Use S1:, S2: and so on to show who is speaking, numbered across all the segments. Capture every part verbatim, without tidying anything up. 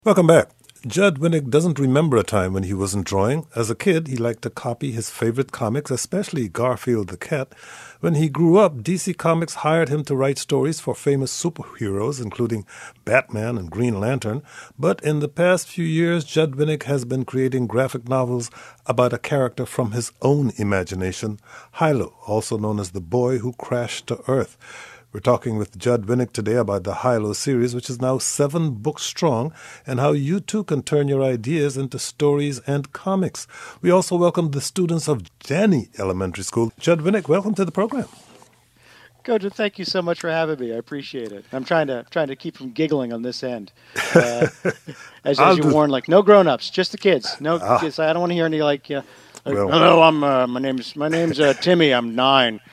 S1: Welcome back. Judd Winick doesn't remember a time when he wasn't drawing. As a kid, he liked to copy his favorite comics, especially Garfield the Cat. When he grew up, D C Comics hired him to write stories for famous superheroes, including Batman and Green Lantern. But in the past few years, Judd Winick has been creating graphic novels about a character from his own imagination, Hilo, also known as the boy who crashed to Earth. We're talking with Judd Winick today about the Hilo series, which is now seven books strong, and how you too can turn your ideas into stories and comics. We also welcome the students of Janney Elementary School. Judd Winick, welcome to the program.
S2: Coach, thank you so much for having me. I appreciate it. I'm trying to trying to keep from giggling on this end. Uh, as as you do. warned, like no grown-ups, just the kids. No ah. kids. I don't want to hear any like, uh, well, hello, I'm uh, my name's my name's uh, Timmy. I'm nine.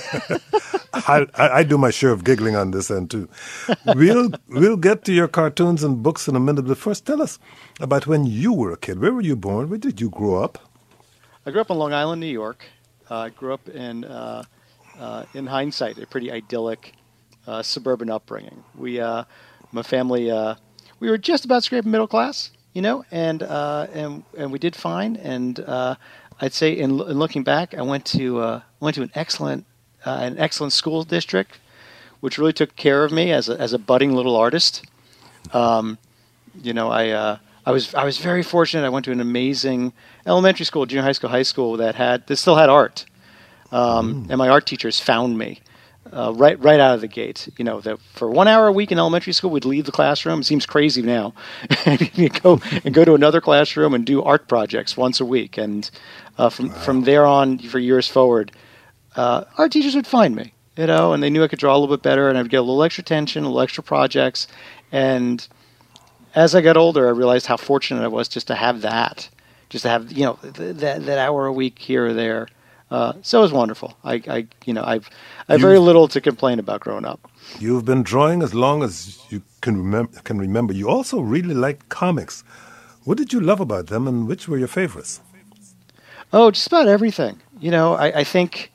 S1: I, I do my share of giggling on this end too. We'll we'll get to your cartoons and books in a minute, but first tell us about when you were a kid. Where were you born? Where did you grow up?
S2: I grew up in Long Island, New York. Uh, I grew up in, uh, uh, in hindsight, a pretty idyllic uh, suburban upbringing. We, uh, my family, uh, we were just about scraping middle class, you know, and uh, and and we did fine. And uh, I'd say, in, in looking back, I went to uh, went to an excellent. Uh, an excellent school district, which really took care of me as a, as a budding little artist. Um, you know, I uh, I was I was very fortunate. I went to an amazing elementary school, junior high school, high school that had that still had art, um, mm. and my art teachers found me uh, right right out of the gate. You know, that for one hour a week in elementary school, we'd leave the classroom. It seems crazy now, and you go and go to another classroom and do art projects once a week, and uh, from wow. from there on for years forward. Uh, our teachers would find me, you know, and they knew I could draw a little bit better, and I'd get a little extra attention, a little extra projects. And as I got older, I realized how fortunate I was just to have that, just to have, you know, th- that that hour a week here or there. Uh, so it was wonderful. I, I you know, I've I have very little to complain about growing up.
S1: You've been drawing as long as you can remember. Can remember. You also really liked comics. What did you love about them, and which were your favorites?
S2: Oh, just about everything. You know, I, I think.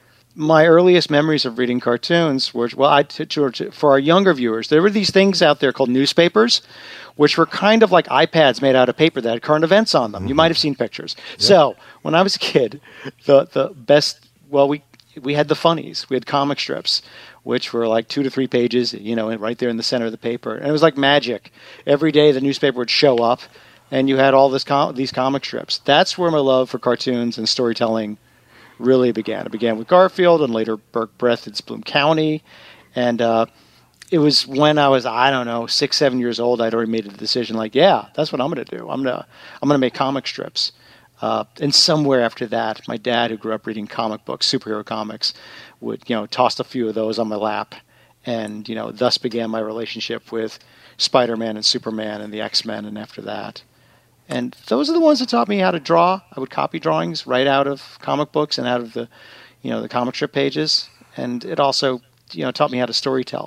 S2: My earliest memories of reading cartoons were, well, I, to, to, for our younger viewers, there were these things out there called newspapers, which were kind of like iPads made out of paper that had current events on them. Mm-hmm. You might have seen pictures. Yeah. So when I was a kid, the the best, well, we we had the funnies. We had comic strips, which were like two to three pages, you know, right there in the center of the paper. And it was like magic. Every day the newspaper would show up, and you had all this com- these comic strips. That's where my love for cartoons and storytelling really began. It began with Garfield and later Burke Breathitt's Bloom County. And uh, it was when I was, I don't know, six, seven years old, I'd already made a decision like, yeah, that's what I'm going to do. I'm going to I'm going to make comic strips. Uh, and somewhere after that, my dad, who grew up reading comic books, superhero comics, would, you know, toss a few of those on my lap. And, you know, thus began my relationship with Spider-Man and Superman and the X-Men and after that. And those are the ones that taught me how to draw. I would copy drawings right out of comic books and out of the, you know, the comic strip pages. And it also, you know, taught me how to storytell.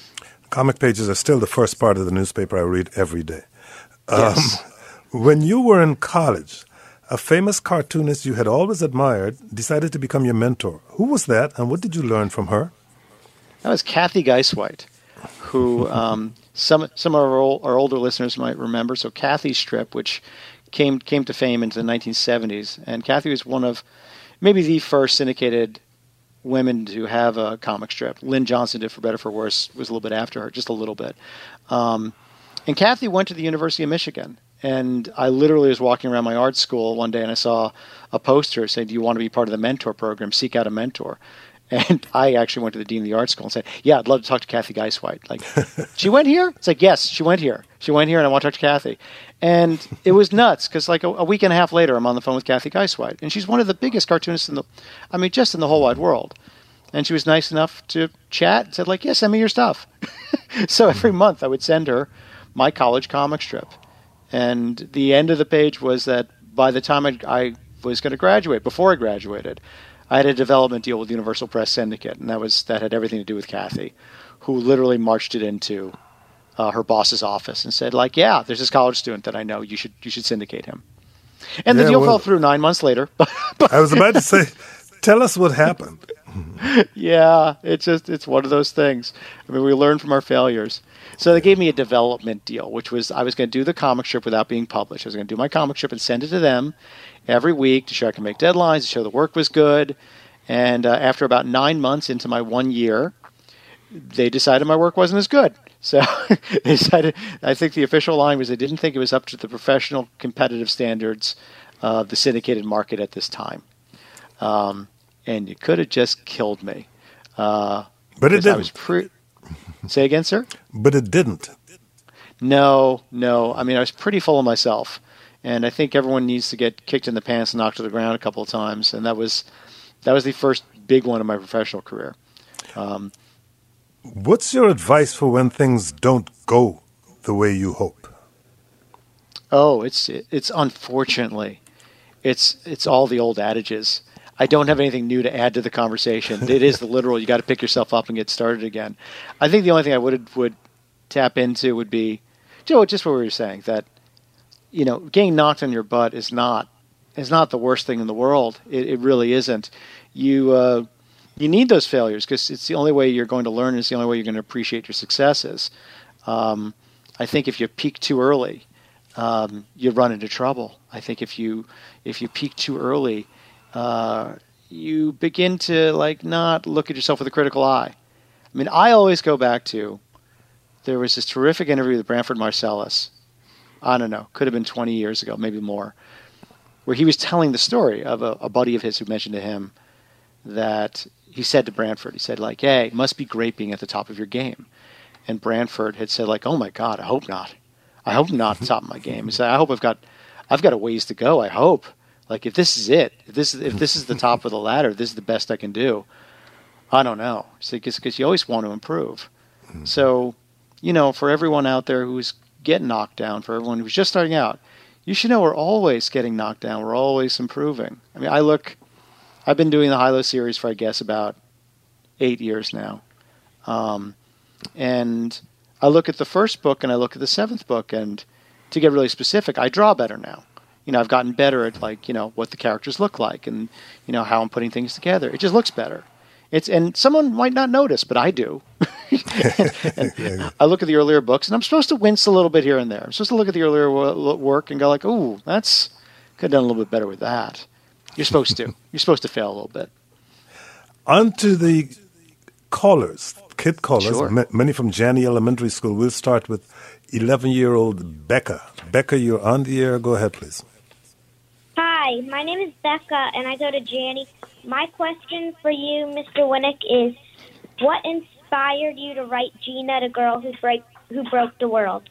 S1: Comic pages are still the first part of the newspaper I read every day.
S2: Yes.
S1: Um, when you were in college, a famous cartoonist you had always admired decided to become your mentor. Who was that, and what did you learn from her?
S2: That was Kathy Geisweit, who... Um, Some some of our, old, our older listeners might remember. So Kathy's strip, which came came to fame into the nineteen seventies, and Kathy was one of maybe the first syndicated women to have a comic strip. Lynn Johnson did For Better For Worse, was a little bit after her, just a little bit. Um, and Kathy went to the University of Michigan, and I literally was walking around my art school one day, and I saw a poster saying, "Do you want to be part of the mentor program? Seek out a mentor." And I actually went to the dean of the art school and said, yeah, I'd love to talk to Kathy Geisweit. Like, she went here? It's like, yes, she went here. She went here, and I want to talk to Kathy. And it was nuts, because like a, a week and a half later, I'm on the phone with Kathy Geisweit. And she's one of the biggest cartoonists in the, I mean, just in the whole wide world. And she was nice enough to chat and said, like, yeah, send me your stuff. So every month I would send her my college comic strip. And the end of the page was that by the time I, I was going to graduate, before I graduated, I had a development deal with Universal Press Syndicate, and that was that had everything to do with Kathy, who literally marched it into uh, her boss's office and said, like, yeah, there's this college student that I know. You should you should syndicate him. And yeah, the deal well, fell through nine months later.
S1: I was about to say, tell us what happened.
S2: Yeah, it's just it's one of those things. I mean, we learn from our failures. So they gave me a development deal, which was I was going to do the comic strip without being published. I was going to do my comic strip and send it to them every week to show I can make deadlines, to show the work was good. And uh, after about nine months into my one year, they decided my work wasn't as good. So they decided, I think the official line was they didn't think it was up to the professional competitive standards of the syndicated market at this time. Um, and you could have just killed me. Uh,
S1: but it didn't.
S2: I was pre- Say again, sir?
S1: But it didn't.
S2: No, no. I mean, I was pretty full of myself. And I think everyone needs to get kicked in the pants and knocked to the ground a couple of times. And that was that was the first big one in my professional career. Um,
S1: What's your advice for when things don't go the way you hope?
S2: Oh, it's it's unfortunately, it's it's all the old adages. I don't have anything new to add to the conversation. It is the literal. You got to pick yourself up and get started again. I think the only thing I would would tap into would be, you know, just what we were saying, that, you know, getting knocked on your butt is not is not the worst thing in the world. It, it really isn't. You uh, you need those failures because it's the only way you're going to learn. And it's the only way you're going to appreciate your successes. Um, I think if you peak too early, um, you run into trouble. I think if you if you peak too early, uh, you begin to like not look at yourself with a critical eye. I mean, I always go back to, there was this terrific interview with Branford Marsalis. I don't know, could have been twenty years ago, maybe more, where he was telling the story of a, a buddy of his who mentioned to him that he said to Branford, he said like, hey, it must be great being at the top of your game. And Branford had said like, oh my God, I hope not. I hope not at the top of my game. He said, I hope I've got, I've got a ways to go. I hope. Like if this is it, if this if this is the top of the ladder, this is the best I can do. I don't know. Because you always want to improve. Mm-hmm. So, you know, for everyone out there who's getting knocked down, for everyone who's just starting out, you should know we're always getting knocked down. We're always improving. I mean, I look, I've been doing the Hilo series for, I guess, about eight years now. Um, and I look at the first book and I look at the seventh book, and to get really specific, I draw better now. You know, I've gotten better at, like, you know, what the characters look like and, you know, how I'm putting things together. It just looks better. It's and someone might not notice, but I do. and, and yeah. I look at the earlier books, and I'm supposed to wince a little bit here and there. I'm supposed to look at the earlier work and go like, "Ooh, that's could have done a little bit better with that." You're supposed to. You're supposed to fail a little bit.
S1: On to the callers, kid callers,
S2: sure.
S1: m- many from Janney Elementary School. We'll start with eleven-year-old Becca. Becca, you're on the air. Go ahead, please.
S3: Hi, my name is Becca, and I go to Janney. My question for you, Mister Winnick, is what inspired you to write Gina, the girl who break who broke the world?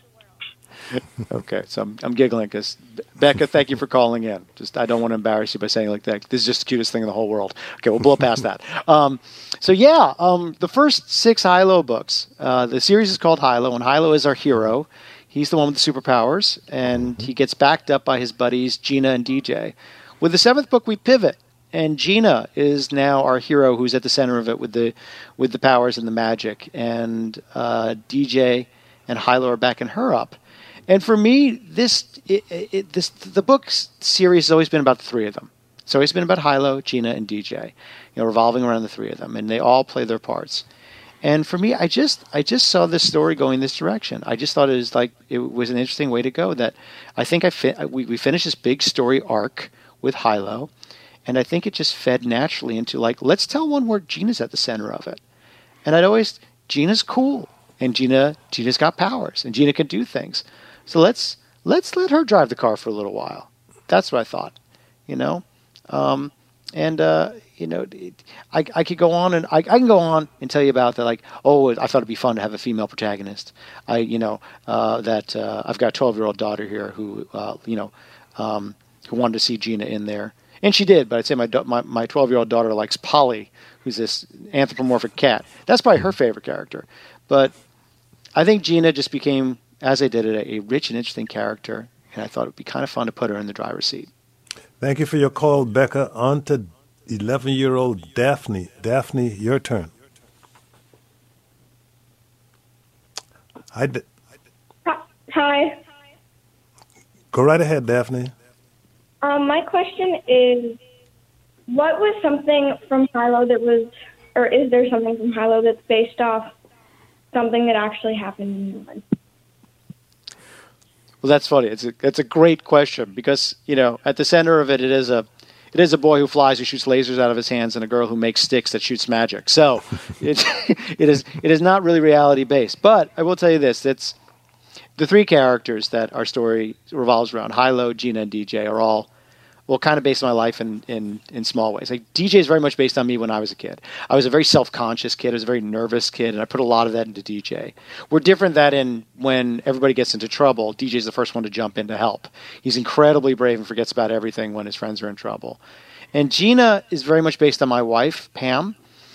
S2: Okay, so I'm, I'm giggling because, Becca, thank you for calling in. Just I don't want to embarrass you by saying like that. This is just the cutest thing in the whole world. Okay, we'll blow past that. Um, so yeah, um, the first six Hilo books. Uh, the series is called Hilo, and Hilo is our hero. He's the one with the superpowers, and he gets backed up by his buddies Gina and D J. With the seventh book, we pivot, and Gina is now our hero, who's at the center of it with the with the powers and the magic, and uh, D J and Hilo are backing her up. And for me, this it, it, this the book series has always been about the three of them. It's always been about Hilo, Gina, and D J, you know, revolving around the three of them, and they all play their parts. And for me, I just I just saw this story going this direction. I just thought it was like it was an interesting way to go. That I think I fi- we we finished this big story arc with Hilo, and I think it just fed naturally into like, let's tell one where Gina's at the center of it. And I'd always Gina's cool, and Gina Gina's got powers, and Gina can do things. So let's let's let her drive the car for a little while. That's what I thought, you know. Um, and uh, you know, it, I I could go on and I, I can go on and tell you about that. Like, oh, I thought it'd be fun to have a female protagonist. I you know uh, that uh, I've got a twelve-year-old daughter here who uh, you know um, who wanted to see Gina in there, and she did. But I'd say my my my twelve-year-old daughter likes Polly, who's this anthropomorphic cat. That's probably her favorite character. But I think Gina just became, as I did it, a rich and interesting character, and I thought it would be kind of fun to put her in the driver's seat.
S1: Thank you for your call, Becca. On to eleven-year-old Daphne. Daphne, your turn. Hi. D-
S4: Hi.
S1: Go right ahead, Daphne.
S4: Um, my question is, what was something from Hilo that was, or is there something from Hilo that's based off something that actually happened in real life?
S2: Well, that's funny. It's a, it's a great question because, you know, at the center of it, it is a it is a boy who flies, who shoots lasers out of his hands, and a girl who makes sticks that shoots magic. So it, it is it is not really reality-based. But I will tell you this. It's the three characters that our story revolves around, Hilo, Gina, and D J, are all, well, kind of based on my life in, in, in small ways. Like D J is very much based on me when I was a kid. I was a very self-conscious kid. I was a very nervous kid, and I put a lot of that into D J. We're different that in when everybody gets into trouble, D J's the first one to jump in to help. He's incredibly brave and forgets about everything when his friends are in trouble. And Gina is very much based on my wife, Pam,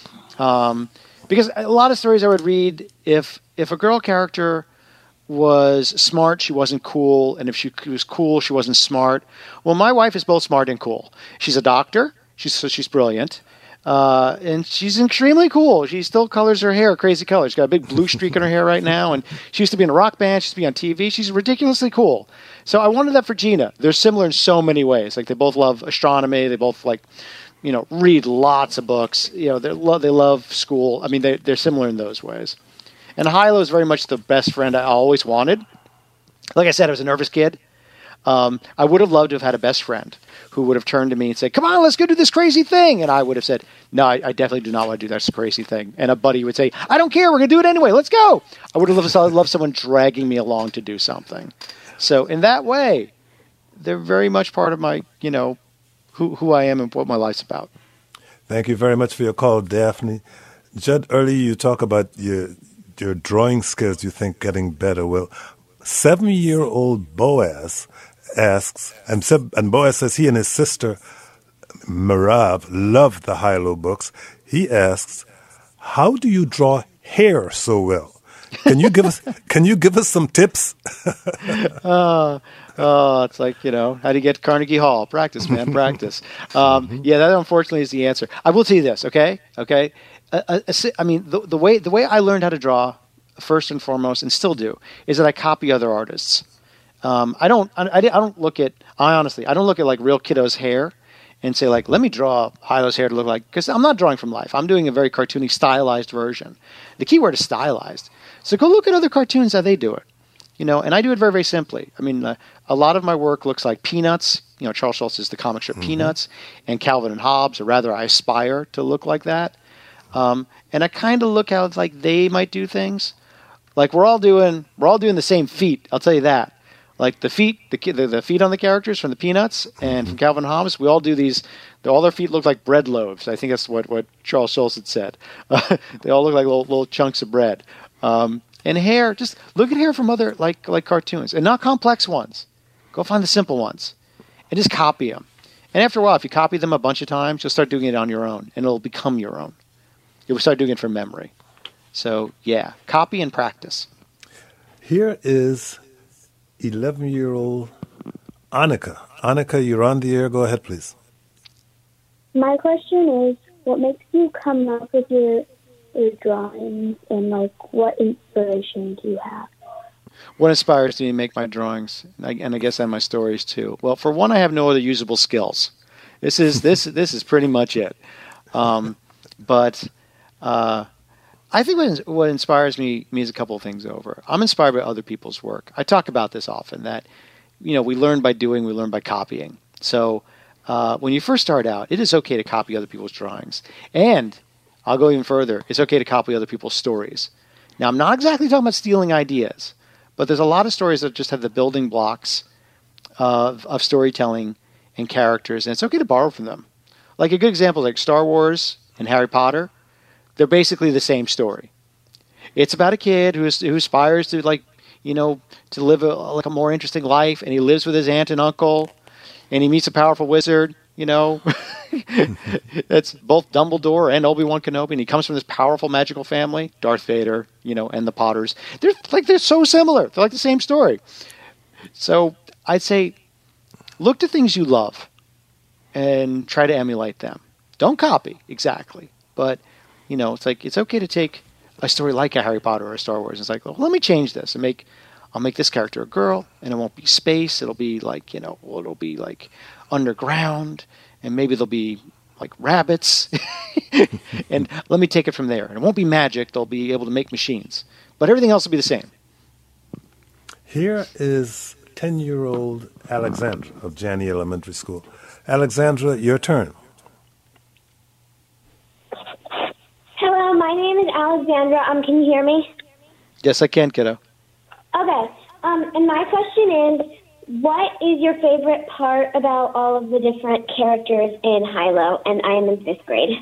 S2: um, because a lot of stories I would read, if if a girl character was smart, she wasn't cool, and if she was cool, she wasn't smart. Well, my wife is both smart and cool. She's a doctor. She's so she's brilliant, uh, and she's extremely cool. She still colors her hair crazy colors. She's got a big blue streak in her hair right now, and she used to be in a rock band. She used to be on T V. She's ridiculously cool. So I wanted that for Gina. They're similar in so many ways. Like they both love astronomy. They both like, you know, read lots of books. You know, they love they love school. I mean, they they're similar in those ways. And Hilo is very much the best friend I always wanted. Like I said, I was a nervous kid. Um, I would have loved to have had a best friend who would have turned to me and said, come on, let's go do this crazy thing. And I would have said, no, I, I definitely do not want to do this crazy thing. And a buddy would say, I don't care. We're going to do it anyway. Let's go. I would have loved, loved someone dragging me along to do something. So in that way, they're very much part of my, you know, who, who I am and what my life's about.
S1: Thank you very much for your call, Daphne. Judd, earlier you talk about your your drawing skills, you think, getting better. Well, seven-year-old Boaz asks, and, Seb, and Boaz says he and his sister, Merav, love the Hilo books. He asks, how do you draw hair so well? Can you give us Can you give us some tips?
S2: uh, oh, it's like, you know, how do you get to Carnegie Hall? Practice, man, practice. Um, yeah, that unfortunately is the answer. I will tell you this, okay? Okay? Uh, I mean, the, the way the way I learned how to draw, first and foremost, and still do, is that I copy other artists. Um, I don't. I, I don't look at. I honestly, I don't look at like real kiddos' hair, and say like, let me draw Hilo's hair to look like. Because I'm not drawing from life. I'm doing a very cartoony, stylized version. The key word is stylized. So go look at other cartoons how they do it. You know, and I do it very, very simply. I mean, uh, a lot of my work looks like Peanuts. You know, Charles Schulz is the comic strip mm-hmm. Peanuts, and Calvin and Hobbes, or rather, I aspire to look like that. Um, and I kind of look how like they might do things. Like we're all doing, we're all doing the same feet. I'll tell you that. Like the feet, the the, the feet on the characters from the Peanuts and from Calvin and Hobbes, we all do these. All their feet look like bread loaves. I think that's what, what Charles Schulz had said. Uh, they all look like little, little chunks of bread. Um, and hair, just look at hair from other like like cartoons, and not complex ones. Go find the simple ones, and just copy them. And after a while, if you copy them a bunch of times, you'll start doing it on your own, and it'll become your own. You'll start doing it from memory. So, yeah, copy and practice.
S1: Here is eleven-year-old Annika. Annika, you're on the air. Go ahead, please.
S3: My question is, what makes you come up with your, your drawings, and, like, what inspiration do you have?
S2: What inspires me to make my drawings, and I, and I guess and my stories, too? Well, for one, I have no other usable skills. This is this this is pretty much it. Um, but... Uh, I think what, what inspires me, me is a couple of things over. I'm inspired by other people's work. I talk about this often, that, you know, we learn by doing, we learn by copying. So uh, when you first start out, it is okay to copy other people's drawings. And I'll go even further. It's okay to copy other people's stories. Now, I'm not exactly talking about stealing ideas, but there's a lot of stories that just have the building blocks of, of storytelling and characters, and it's okay to borrow from them. Like a good example, like Star Wars and Harry Potter. They're basically the same story. It's about a kid who is, who aspires to, like, you know, to live a, like a more interesting life, and he lives with his aunt and uncle, and he meets a powerful wizard. You know, it's both Dumbledore and Obi-Wan Kenobi, and he comes from this powerful magical family, Darth Vader, you know, and the Potters. They're like they're so similar. They're like the same story. So I'd say, look to things you love, and try to emulate them. Don't copy exactly, but you know, it's like it's okay to take a story like a Harry Potter or a Star Wars. It's like, well, let me change this and make I'll make this character a girl, and it won't be space. It'll be like, you know, well, it'll be like underground, and maybe there'll be like rabbits. And let me take it from there. And it won't be magic. They'll be able to make machines. but everything else will be the same.
S1: Here is ten-year-old Alexandra of Janney Elementary School. Alexandra, your turn.
S3: Hello, my name is Alexandra. Um, can you hear me?
S2: Yes, I can, kiddo.
S3: Okay. Um, and my question is, what is your favorite part about all of the different characters in Hilo? And I am in fifth grade.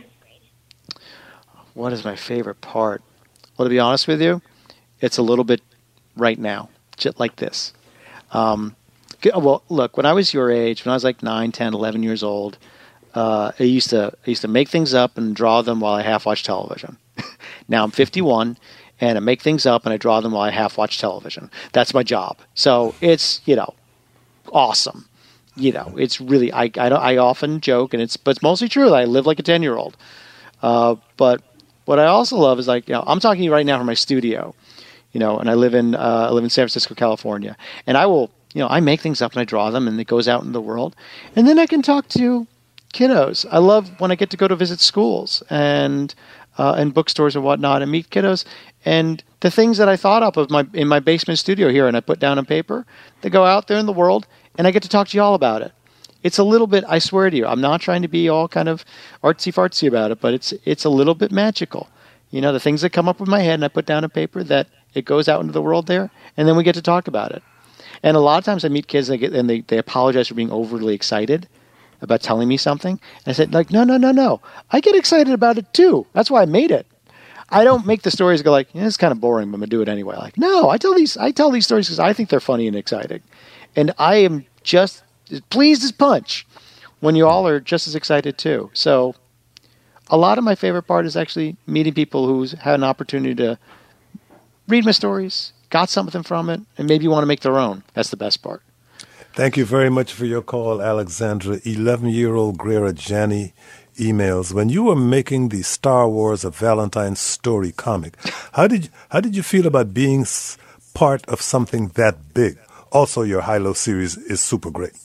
S2: What is my favorite part? Well, to be honest with you, it's a little bit right now, just like this. Um, well, look, when I was your age, when I was like nine, ten, eleven years old, uh, I used to I used to make things up and draw them while I half-watch television. Now I'm fifty-one, and I make things up and I draw them while I half-watch television. That's my job. So it's, you know, awesome. You know, it's really, I, I, I often joke, and it's, but it's mostly true that I live like a ten-year-old. Uh, but what I also love is, like, you know, I'm talking to you right now from my studio, you know, and I live in, uh, I live in San Francisco, California, and I will, you know, I make things up and I draw them and it goes out in the world, and then I can talk to kiddos. I love when I get to go to visit schools and, uh, and bookstores and whatnot and meet kiddos, and the things that I thought up of my, in my basement studio here and I put down on paper, they go out there in the world and I get to talk to you all about it. It's a little bit, I swear to you, I'm not trying to be all kind of artsy-fartsy about it, but it's it's a little bit magical. You know, the things that come up with my head and I put down on paper, that it goes out into the world there, and then we get to talk about it. And a lot of times I meet kids and they, get, and they, they apologize for being overly excited about telling me something. And I said, like, no, no, no, no. I get excited about it too. That's why I made it. I don't make the stories go like, yeah, it's kind of boring, but I'm going to do it anyway. Like, no, I tell these I tell these stories because I think they're funny and exciting. And I am just as pleased as punch when you all are just as excited too. So a lot of my favorite part is actually meeting people who's had an opportunity to read my stories, got something from it, and maybe want to make their own. That's the best part.
S1: Thank you very much for your call, Alexandra. eleven-year-old Grera Janney emails. When you were making the Star Wars of Valentine story comic, how did you, how did you feel about being s- part of something that big? Also, your Hilo series is super great.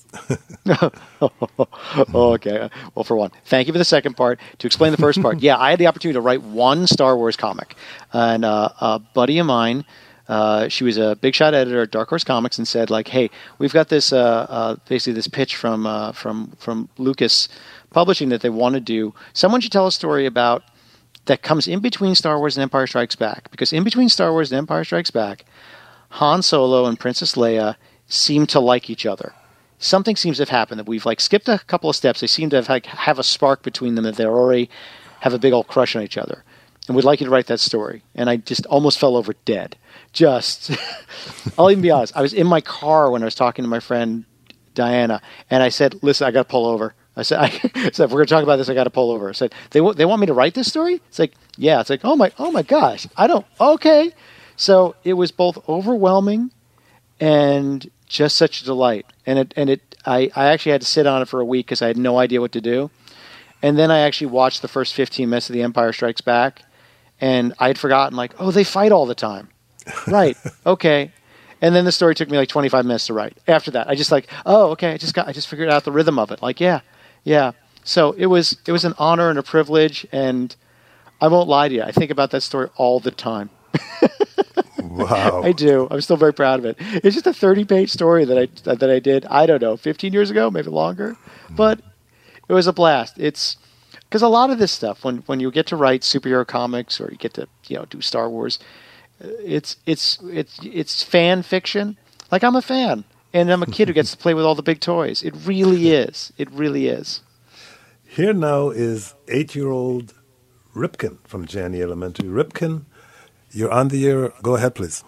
S2: Okay. Well, for one, thank you for the second part. To explain the first part, yeah, I had the opportunity to write one Star Wars comic. And uh, a buddy of mine, uh, she was a big shot editor at Dark Horse Comics, and said, like, hey, we've got this, uh, uh, basically this pitch from, uh, from, from Lucas Publishing that they want to do. Someone should tell a story about that comes in between Star Wars and Empire Strikes Back. Because in between Star Wars and Empire Strikes Back, Han Solo and Princess Leia seem to like each other. Something seems to have happened that we've like skipped a couple of steps. They seem to have like, have a spark between them, that they already have a big old crush on each other. And we'd like you to write that story. And I just almost fell over dead. Just, I'll even be honest. I was in my car when I was talking to my friend Diana, and I said, listen, I got to pull over. I said, I said, if we're going to talk about this, I got to pull over. I said, they, w- they want me to write this story? It's like, yeah. It's like, oh my, oh my gosh. I don't, okay. So it was both overwhelming and just such a delight. And it, and it, I, I actually had to sit on it for a week because I had no idea what to do. And then I actually watched the first fifteen minutes of The Empire Strikes Back, and I had forgotten, like, oh, they fight all the time. Right. Okay. And then the story took me like twenty-five minutes to write. After that, I just like, oh, okay. I just got, I just figured out the rhythm of it. Like, yeah, yeah. So it was, it was an honor and a privilege. And I won't lie to you, I think about that story all the time.
S1: Wow.
S2: I do. I'm still very proud of it. It's just a thirty-page story that I that I did, I don't know, fifteen years ago, maybe longer. But it was a blast. It's because a lot of this stuff, when, when you get to write superhero comics or you get to, you know, do Star Wars, it's it's it's it's fan fiction. Like, I'm a fan, and I'm a kid who gets to play with all the big toys. It really is. It really is.
S1: Here now is eight-year-old Ripken from Janney Elementary. Ripken, you're on the air. Go ahead, please.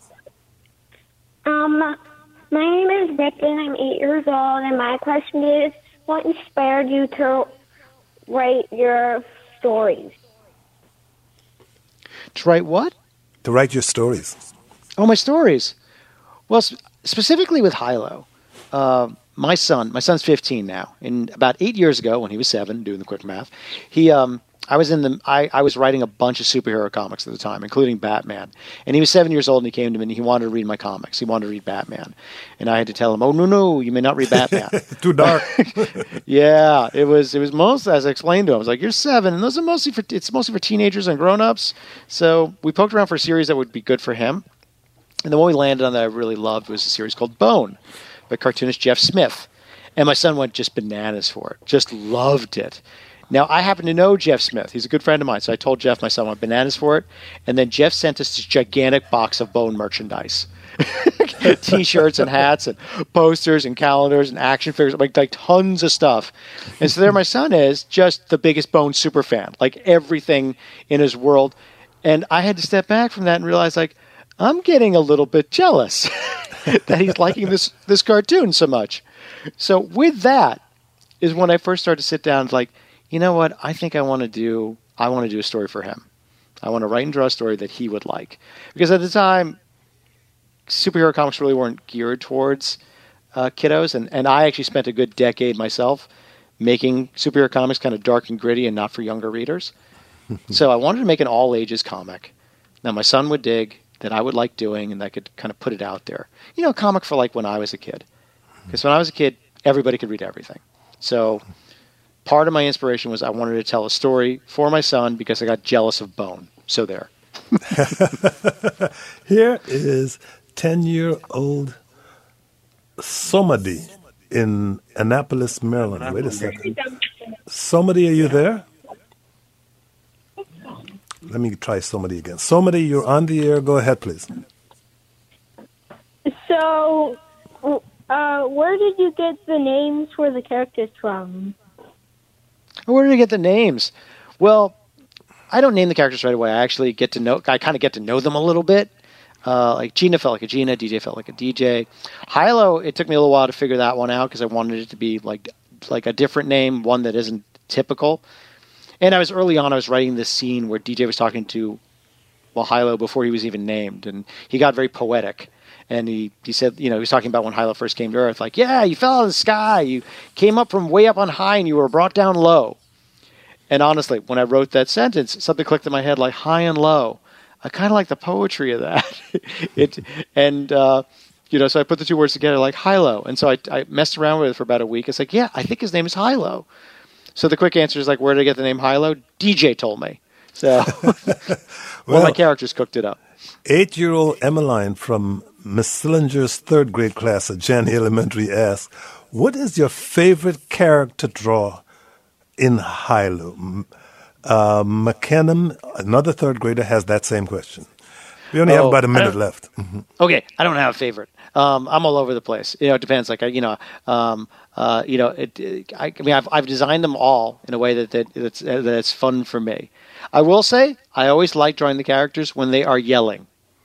S3: Um, my name is Ripken. I'm eight years old, and my question is, what inspired you to write your stories?
S2: To write what?
S1: To write your stories.
S2: Oh, my stories. Well, sp- specifically with Hilo, uh, my son, my son's fifteen now, and about eight years ago, when he was seven, doing the quick math, he, um, I was in the I, I was writing a bunch of superhero comics at the time, including Batman. And he was seven years old, and he came to me and he wanted to read my comics. He wanted to read Batman, and I had to tell him, "Oh no, no, you may not read Batman.
S1: Too dark."
S2: Yeah, it was it was most as I explained to him. I was like, "You're seven, and those are mostly for it's mostly for teenagers and grown-ups." So we poked around for a series that would be good for him, and the one we landed on that I really loved was a series called Bone by cartoonist Jeff Smith, and my son went just bananas for it, just loved it. Now, I happen to know Jeff Smith. He's a good friend of mine. So I told Jeff my son went bananas for it. And then Jeff sent us this gigantic box of Bone merchandise. T-shirts and hats and posters and calendars and action figures, like, like tons of stuff. And so there my son is, just the biggest Bone super fan, like everything in his world. And I had to step back from that and realize, like, I'm getting a little bit jealous that he's liking this, this cartoon so much. So with that is when I first started to sit down and like, you know what? I think I want to do. I want to do a story for him. I want to write and draw a story that he would like. Because at the time, superhero comics really weren't geared towards uh, kiddos, and and I actually spent a good decade myself making superhero comics kind of dark and gritty and not for younger readers. So I wanted to make an all ages comic that my son would dig, that I would like doing, and that I could kind of put it out there. You know, a comic for like when I was a kid. Because when I was a kid, everybody could read everything. So part of my inspiration was I wanted to tell a story for my son because I got jealous of Bone. So there.
S1: Here is ten-year-old Somebody in Annapolis, Maryland. Wait a second. Somebody, are you there? Let me try Somebody again. Somebody, you're on the air. Go ahead, please.
S5: So, uh, where did you get the names for the characters from?
S2: Where did I get the names? Well, I don't name the characters right away. I actually get to know, I kind of get to know them a little bit. Uh, like Gina felt like a Gina, D J felt like a D J. Hilo, it took me a little while to figure that one out because I wanted it to be like like a different name, one that isn't typical. And I was early on, I was writing this scene where D J was talking to, well, Hilo before he was even named, and he got very poetic. And he, he said, you know, he was talking about when Hilo first came to Earth, like, yeah, you fell out of the sky, you came up from way up on high, and you were brought down low. And honestly, when I wrote that sentence, something clicked in my head like high and low. I kind of like the poetry of that. it And, uh, you know, so I put the two words together like Hilo. And so I, I messed around with it for about a week. It's like, yeah, I think his name is Hilo. So the quick answer is like, where did I get the name Hilo? D J told me. So well, well, my characters cooked it up.
S1: Eight-year-old Emmeline from Miss Sillinger's third grade class at Janney Elementary asks, what is your favorite character draw in Hilo? Uh, McKenna, another third grader, has that same question. We only oh, have about a minute left. Mm-hmm.
S2: Okay, I don't have a favorite. Um, I'm all over the place. You know, it depends. Like, you know, um, uh, you know, it, it, I, I mean, I've I've designed them all in a way that that that's that it's fun for me. I will say, I always like drawing the characters when they are yelling.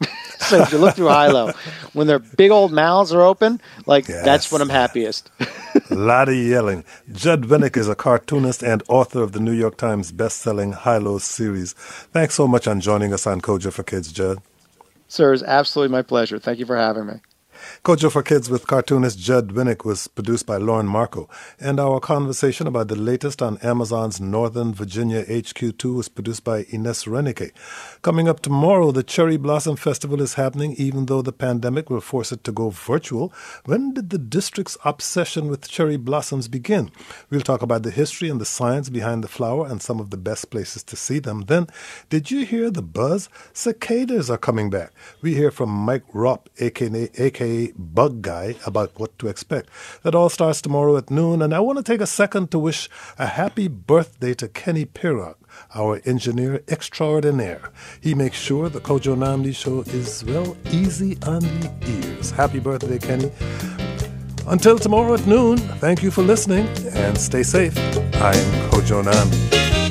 S2: So if you look through Hilo, when their big old mouths are open, like yes. That's when I'm happiest.
S1: A lot of yelling. Judd Winick is a cartoonist and author of the New York Times best-selling Hilo series. Thanks so much on joining us on Kojo for Kids, Judd.
S2: Sir, it's absolutely my pleasure. Thank you for having me.
S1: Kojo for Kids with cartoonist Judd Winick was produced by Lauren Marco, and our conversation about the latest on Amazon's Northern Virginia H Q two was produced by Ines Renike. Coming up tomorrow, the Cherry Blossom Festival is happening, even though the pandemic will force it to go virtual. When did the district's obsession with cherry blossoms begin? We'll talk about the history and the science behind the flower and some of the best places to see them. Then, did you hear the buzz? Cicadas are coming back. We hear from Mike Ropp, a k a. A K A Bug Guy, about what to expect. That all starts tomorrow at noon, and I want to take a second to wish a happy birthday to Kenny Pirog, our engineer extraordinaire. He makes sure the Kojo Namdi show is, well, easy on the ears. Happy birthday, Kenny. Until tomorrow at noon, thank you for listening, and stay safe. I'm Kojo Namdi.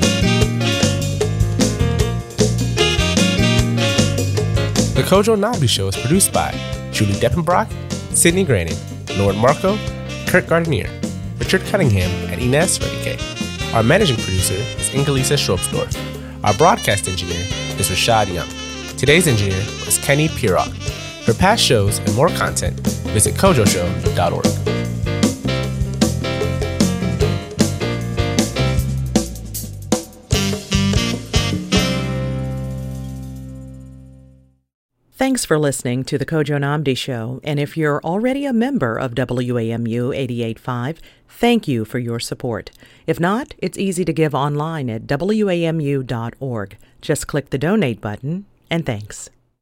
S6: The Kojo Namdi Show is produced by Julie Deppenbrock, Sydney Grannon, Lauren Marco, Kurt Gardenier, Richard Cunningham, and Ines Renike. Our managing producer is Ingelisa Schropsdorf. Our broadcast engineer is Rashad Young. Today's engineer was Kenny Pirog. For past shows and more content, visit kojo show dot org.
S7: Thanks for listening to the Kojo Nnamdi Show, and if you're already a member of W A M U eighty-eight point five, thank you for your support. If not, it's easy to give online at W A M U dot org. Just click the donate button, and thanks.